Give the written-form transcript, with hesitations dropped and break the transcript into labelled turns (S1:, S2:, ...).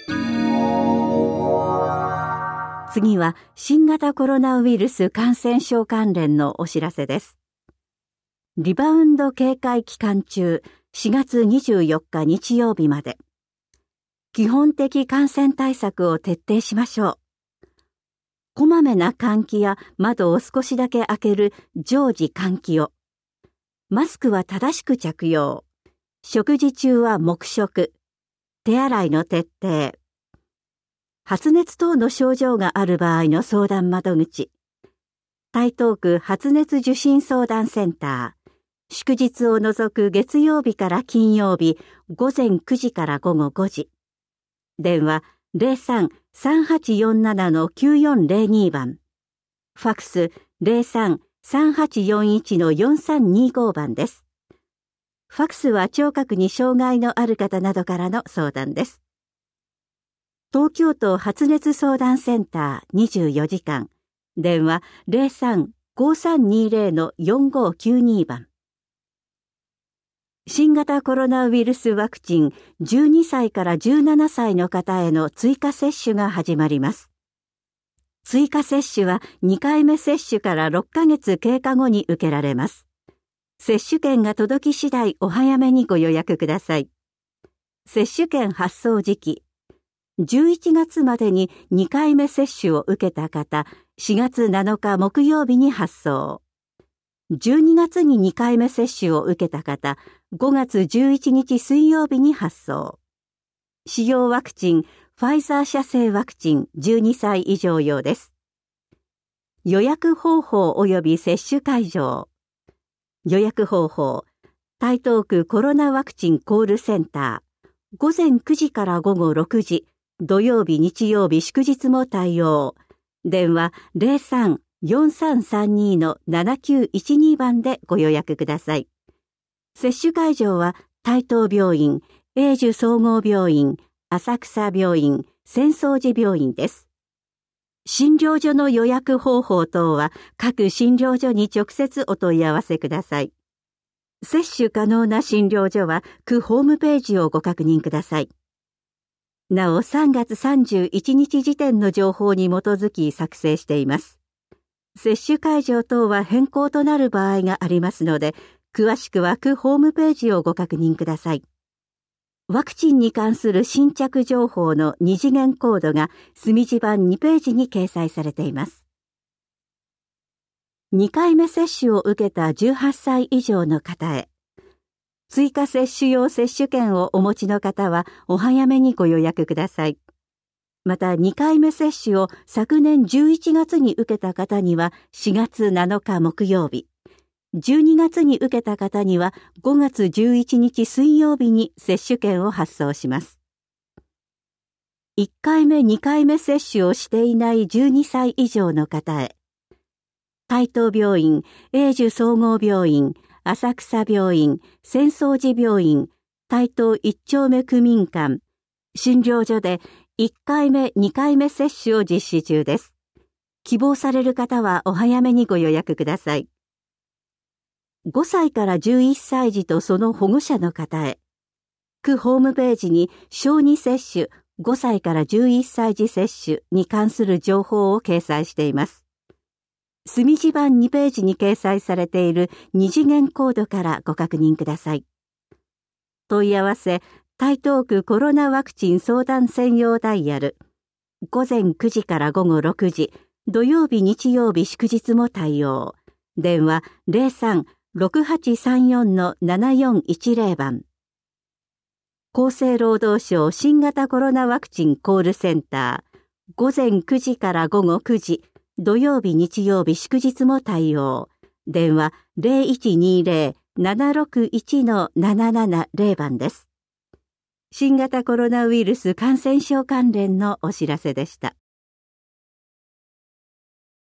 S1: 次は新型コロナウイルス感染症関連のお知らせです。リバウンド警戒期間中、4月24日日曜日まで。基本的感染対策を徹底しましょう。こまめな換気や窓を少しだけ開ける常時換気を。マスクは正しく着用。食事中は黙食。手洗いの徹底。発熱等の症状がある場合の相談窓口。台東区発熱受診相談センター。祝日を除く月曜日から金曜日、午前9時から午後5時。電話 03-3847-9402 番。ファックス 03-3841-4325 番です。ファックスは聴覚に障害のある方などからの相談です。東京都発熱相談センター24時間。電話 03-5320-4592 番。新型コロナウイルスワクチン12歳から17歳の方への追加接種が始まります。追加接種は2回目接種から6ヶ月経過後に受けられます。接種券が届き次第お早めにご予約ください。接種券発送時期。11月までに2回目接種を受けた方、4月7日木曜日に発送。12月に2回目接種を受けた方、5月11日水曜日に発送。使用ワクチン、ファイザー社製ワクチン12歳以上用です。予約方法及び接種会場。予約方法、台東区コロナワクチンコールセンター。午前9時から午後6時。土曜日、日曜日、祝日も対応。電話 03-4332-7912 番でご予約ください。接種会場は台東病院、永寿総合病院、浅草病院、浅草寺病院です。診療所の予約方法等は各診療所に直接お問い合わせください。接種可能な診療所は区ホームページをご確認ください。なお3月31日時点の情報に基づき作成しています。接種会場等は変更となる場合がありますので、詳しくは区ホームページをご確認ください。ワクチンに関する新着情報の2次元コードが墨字版2ページに掲載されています。2回目接種を受けた18歳以上の方へ。追加接種用接種券をお持ちの方はお早めにご予約ください。また2回目接種を昨年11月に受けた方には4月7日木曜日、12月に受けた方には5月11日水曜日に接種券を発送します。1回目2回目接種をしていない12歳以上の方へ。台東病院、永寿総合病院、浅草病院、浅草寺病院、台東一丁目区民館、診療所で1回目、2回目接種を実施中です。希望される方はお早めにご予約ください。5歳から11歳児とその保護者の方へ。区ホームページに小児接種、5歳から11歳児接種に関する情報を掲載しています。墨字版2ページに掲載されている2次元コードからご確認ください。問い合わせ、台東区コロナワクチン相談専用ダイヤル。午前9時から午後6時、土曜日、日曜日、祝日も対応。電話 03-6834-7410 番。厚生労働省新型コロナワクチンコールセンター。午前9時から午後9時。土曜日、日曜日、祝日も対応。電話 0120-761-770 番です。新型コロナウイルス感染症関連のお知らせでした。